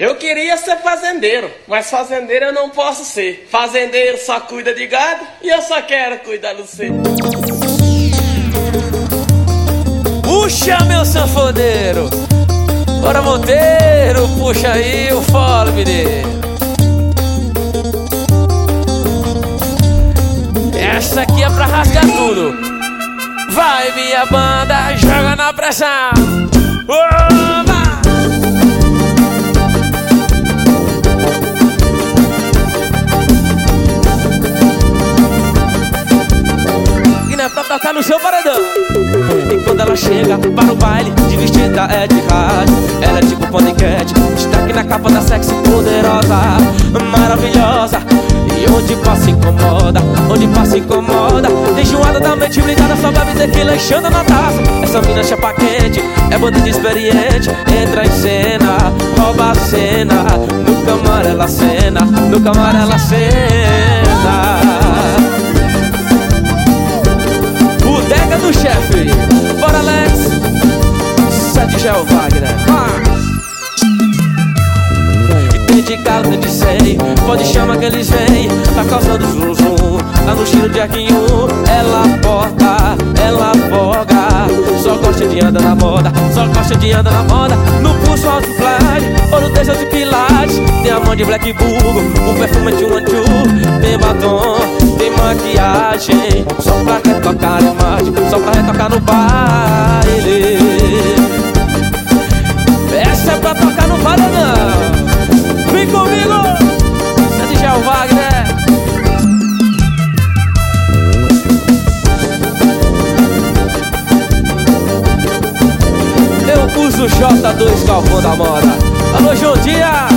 Eu queria ser fazendeiro, mas fazendeiro eu não posso ser. Fazendeiro só cuida de gado e eu só quero cuidar do seu. Puxa, meu sanfoneiro! Bora, Monteiro, puxa aí o fole, menino. Essa aqui é pra rasgar tudo. Vai, minha banda, joga na pressão. Oba! Pra tocar no seu paredão. E quando ela chega para o baile, de vestida é de rádio. Ela é tipo paniquete, destaque na capa da sexy poderosa, maravilhosa. E onde passa incomoda, onde passa incomoda. Enjoada da mente blindada, só bebe tequila enchendo na taça. Essa mina chapa quente, é bandida experiente. Entra em cena, rouba a cena. No camar ela cena, no camar ela cena. Bodega do chefe, bora Alex, Sete Gel Wagner. E tem de carro, tem de 100, pode chamar que eles vêm. Tá causando zum zum, tá no cheiro de arquinho. Ela porta, ela folga, só gosta de andar na moda, só gosta de andar na moda. No pulso alto fly, ou no deixa de pilates. Tem a mão de Black Bull, o perfume de one two. Tem batom, tem maquiagem, só pra retocar a imagem, só pra retocar no baile. Essa é pra tocar no paredão. Vem comigo, Sete Gel Wagner. Eu uso J2 Galvão da Moda. Alô, João Dias.